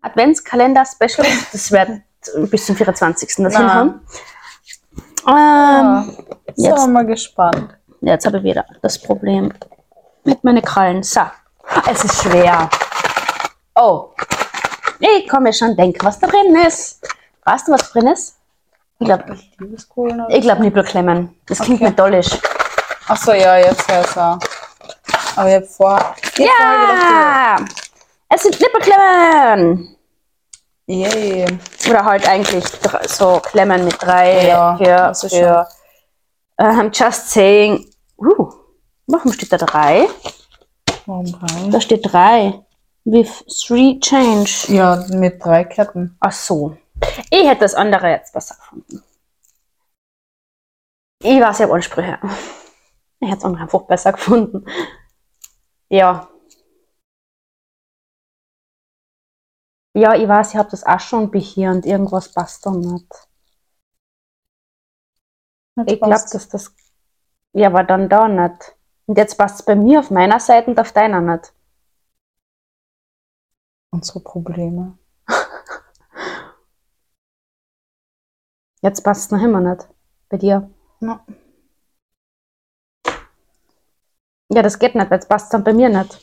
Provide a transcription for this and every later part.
Adventskalender-Special. Das wird bis zum 24. das hinhauen. Sind wir mal gespannt. Jetzt habe ich wieder das Problem mit meinen Krallen. So, es ist schwer. Oh, ich kann mir schon denken, was da drin ist. Weißt du, was drin ist? Ich glaube Nippelklemmen. Das klingt metallisch. Achso, ja, jetzt ja so. Aber ich habe Ja! Es sind Nippelklemmen! Yay. Oder halt eigentlich so Klemmen mit 3 für just saying. Warum steht da 3? Warum 3? Da steht 3. With 3 change. Ja, mit 3 Ketten. Ach so. Ich hätte das andere jetzt besser gefunden. Ich weiß ja Ansprüche. Ich hätte es andere einfach besser gefunden. Ja. Ja, ich weiß, ich habe das auch schon bei hier und irgendwas passt da nicht. Ich glaube, dass das... Ja, aber dann da nicht. Und jetzt passt es bei mir auf meiner Seite und auf deiner nicht. Unsere Probleme. Jetzt passt es noch immer nicht. Bei dir. Ja. Ja, das geht nicht, jetzt passt es dann bei mir nicht.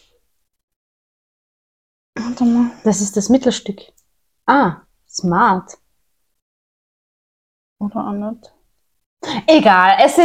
Warte mal. Das ist das Mittelstück. Ah, smart. Oder auch nicht. Egal, es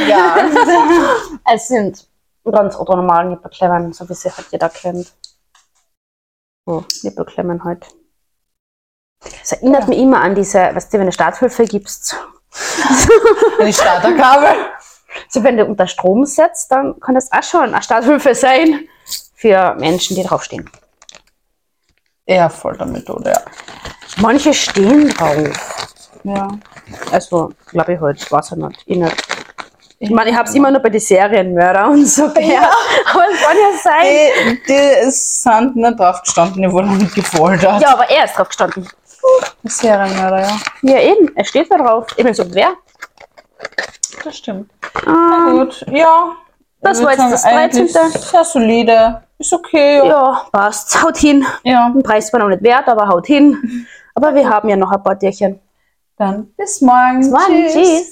sind ganz oder normale Nippelklemmen, so wie sie halt jeder kennt. Oh, Nippelklemmen halt. Das erinnert mich immer an diese, weißt du, wenn du Starthilfe gibst. Ein Starterkabel. So, wenn du unter Strom setzt, dann kann das auch schon eine Starthilfe sein für Menschen, die draufstehen. Ja, voll damit, oder? Ja. Manche stehen drauf. Ja. Also, glaube ich halt, weiß ich nicht. Ich meine, ich habe es immer nur bei den Serienmörder und so gehört. Ja. Aber es kann ja sein. Die sind nicht drauf gestanden, die wurden nicht gefoltert. Ja, aber er ist drauf gestanden. Serienmörder, ja. Ja, eben. Er steht da drauf. Ich bin so, wer? Das stimmt. Na gut, ja. Das war jetzt das 13. Sehr solide. Ist okay, ja. Ja, passt. Haut hin. Ja. Den Preis war noch nicht wert, aber haut hin. Aber wir haben ja noch ein paar Tierchen. Dann bis morgen. Bis morgen. Tschüss.